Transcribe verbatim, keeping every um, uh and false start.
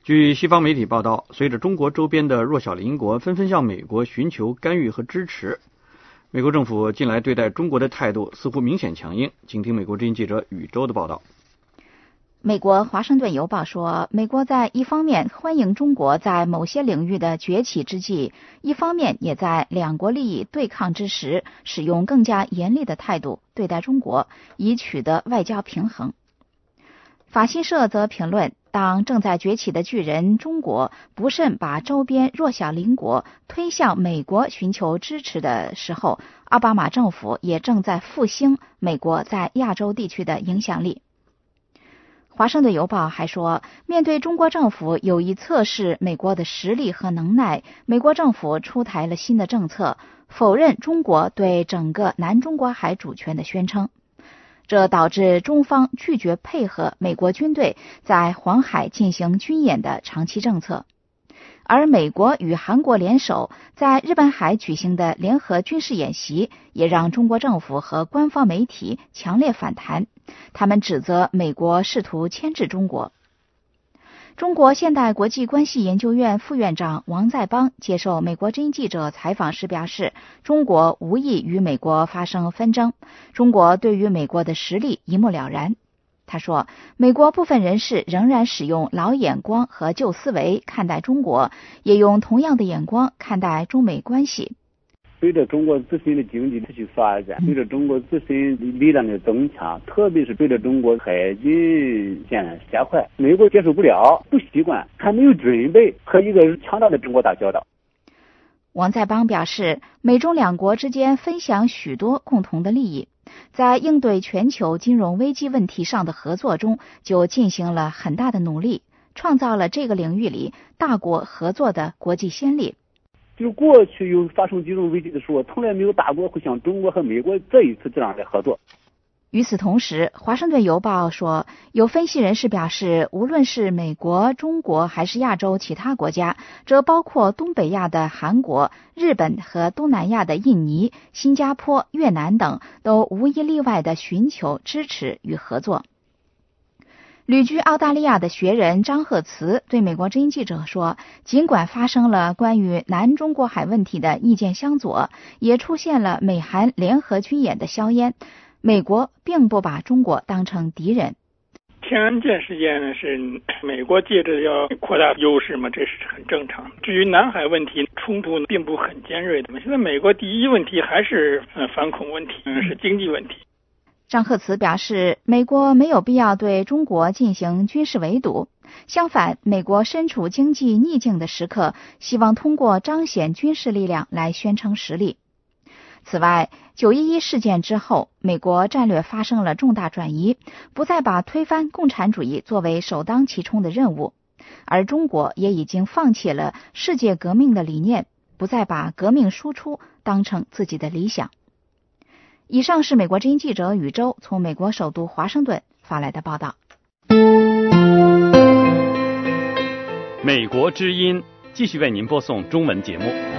据西方媒体报道，随着中国周边的弱小邻国纷纷向美国寻求干预和支持，美国政府近来对待中国的态度似乎明显强硬。请听美国之音记者宇宙的报道。 美国华盛顿邮报说，美国在一方面欢迎中国在某些领域的崛起之际，一方面也在两国利益对抗之时，使用更加严厉的态度对待中国，以取得外交平衡。法新社则评论，当正在崛起的巨人中国不慎把周边弱小邻国推向美国寻求支持的时候，奥巴马政府也正在复兴美国在亚洲地区的影响力。华盛顿邮报还说，面对中国政府有意测试美国的实力和能耐，美国政府出台了新的政策，否认中国对整个南中国海主权的宣称。这导致中方拒绝配合美国军队在黄海进行军演的长期政策。而美国与韩国联手在日本海举行的联合军事演习，也让中国政府和官方媒体强烈反弹，他们指责美国试图牵制中国。中国现代国际关系研究院副院长王在邦接受美国之音记者采访时表示，中国无意与美国发生纷争，中国对于美国的实力一目了然。他说，美国部分人士仍然使用老眼光和旧思维看待中国，也用同样的眼光看待中美关系。 随着中国自身的经济持续发展，随着中国自身力量的增强，特别是随着中国海军现在加快，美国接受不了，不习惯，还没有准备和一个强大的中国打交道。 王在邦表示，美中两国之间分享许多共同的利益，在应对全球金融危机问题上的合作中就进行了很大的努力，创造了这个领域里大国合作的国际先例。 就是过去有发生金融危机的时候，从来没有大国会像中国和美国这一次这样的合作。 与此同时，华盛顿邮报说，有分析人士表示，无论是美国、中国还是亚洲其他国家，这包括东北亚的韩国、日本和东南亚的印尼、新加坡、越南等，都无一例外地寻求支持与合作。旅居澳大利亚的学人张鹤慈对美国之音记者说，尽管发生了关于南中国海问题的意见相左，也出现了美韩联合军演的硝烟，美国并不把中国当成敌人。 天安舰事件呢，是美国借着要扩大优势嘛，这是很正常。至于南海问题，冲突并不很尖锐的嘛。现在美国第一问题还是呃反恐问题，嗯，是经济问题。 张鹤慈表示，美国没有必要对中国进行军事围堵，相反，美国身处经济逆境的时刻，希望通过彰显军事力量来宣称实力。此外，九一一事件之后，美国战略发生了重大转移，不再把推翻共产主义作为首当其冲的任务，而中国也已经放弃了世界革命的理念，不再把革命输出当成自己的理想。以上是美国之音记者宇宙从美国首都华盛顿发来的报道。 美国之音继续为您播送中文节目。